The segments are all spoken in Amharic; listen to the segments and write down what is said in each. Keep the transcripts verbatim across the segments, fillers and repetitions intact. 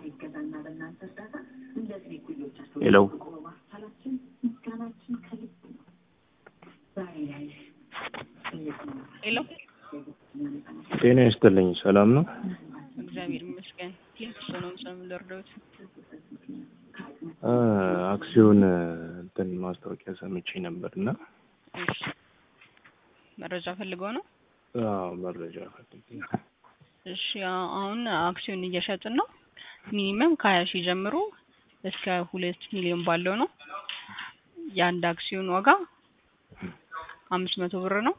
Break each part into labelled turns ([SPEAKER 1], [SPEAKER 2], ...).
[SPEAKER 1] ሄሎ
[SPEAKER 2] ሄሎ
[SPEAKER 1] ጤና ይስጥልኝ ሰላም ነው?
[SPEAKER 2] እግዚአብሔር ይመስገን። ሰላም ሰላም ለርዶት
[SPEAKER 1] አ አክሲዮን እንትን ማስታወቂያ ሰምቼ ነበርና
[SPEAKER 2] እሺ መረጃ ፈልገው ነው?
[SPEAKER 1] አዎ መረጃ ፈልጌ ነው።
[SPEAKER 2] እሺ አሁን አክሲዮን እየሸጥን ነው። ሚኒመም ከሀያ ሺህ ጀምሮ እስከ ሁለት ሚሊዮን ባለው ነው። የአንድ አክሲዮን ዋጋ አምስት መቶ ብር ነው።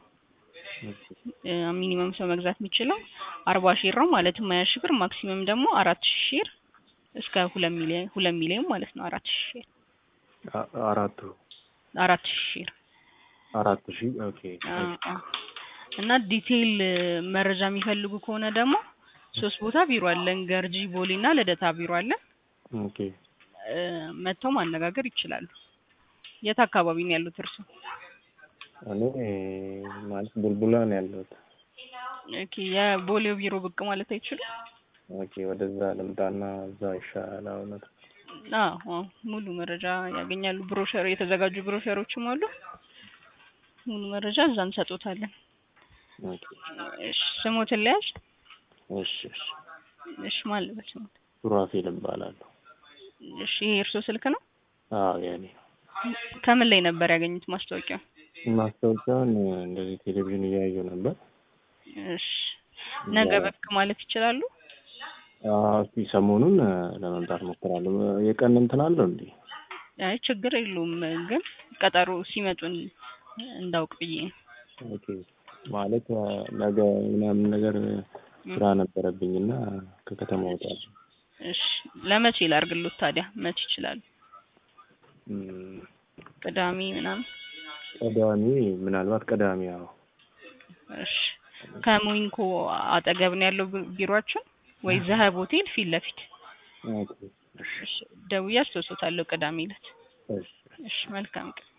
[SPEAKER 2] ሚኒመም ሰው መግዛት የሚችለው አርባ ሺህ ነው ማለትም ሃያ ሺህ ብር ማክሲመም ደግሞ አራት ሺህ እስከ ሁለት ሚሊዮን ሁለት ሚሊዮን ማለት ነው። አራት ሺህ
[SPEAKER 1] አራት
[SPEAKER 2] አራት ሺህ
[SPEAKER 1] አራት ሺህ ኦኬ።
[SPEAKER 2] እና ዲቴይል መረጃ የሚፈልጉ ከሆነ ደግሞ ሶስት ቦታ ቢሮ አለን። ገርጂ ቦሊና ልደታ ቢሮ አለን።
[SPEAKER 1] ኦኬ
[SPEAKER 2] መጥተው ማነጋገር ይችላሉ። የት አካባቢ ነው ያሉት እርሱ?
[SPEAKER 1] እኔ ማለት ቡልቡላ ነው ያለሁት።
[SPEAKER 2] ኦኬ የቦሌው ቢሮ ብቅ ማለት አይችልም?
[SPEAKER 1] ኦኬ ወደዛ ልምጣና እዛ ይሻላል። አሁን
[SPEAKER 2] አዎ ሙሉ መረጃ ያገኛሉ። ብሮሸር የተዘጋጁ ብሮሸሮችም አሉ። ሙሉ መረጃ እዛ እንሰጦታለን።
[SPEAKER 1] ኦኬ
[SPEAKER 2] እሺ ስሞትን ለያዝ?
[SPEAKER 1] እሺ እሺ
[SPEAKER 2] እሺ ማለት ነው።
[SPEAKER 1] ሱራፌል እባላለሁ።
[SPEAKER 2] እሺ ይሄ እርሶ ስልክ ነው?
[SPEAKER 1] አዎ ያኔ
[SPEAKER 2] ከምን ላይ ነበር ያገኙት ማስታወቂያው?
[SPEAKER 1] ማስታወቂያውን እንደዚህ ቴሌቪዥን እያየሁ ነበር።
[SPEAKER 2] እሺ ነገ ብቅ ማለት ይችላሉ?
[SPEAKER 1] አዎ እስኪ ሰሞኑን ለመምጣት እሞክራለሁ። የቀን እንትን አለው እንዴ?
[SPEAKER 2] አይ ችግር የለውም ግን ቀጠሮ ሲመጡ እንዳውቅ ብዬ ነው።
[SPEAKER 1] ኦኬ ማለት ነገ ምናምን ነገር ስራ ነበረብኝና ከከተማ ወጣለሁ።
[SPEAKER 2] እሺ ለመቼ ላድርግልዎት ታዲያ? መቼ ይችላል? ቅዳሜ ምናምን?
[SPEAKER 1] ቅዳሜ ምናልባት ቅዳሜ አዎ።
[SPEAKER 2] እሺ ከሞይንኮ አጠገብ ነው ያለው ቢሮአችን ወይ ዘሀብ ሆቴል ፊት ለፊት?
[SPEAKER 1] ኦኬ
[SPEAKER 2] እሺ ደውዬ አስታውሶታለሁ ቅዳሜ ዕለት።
[SPEAKER 1] እሺ
[SPEAKER 2] እሺ መልካም ቀን።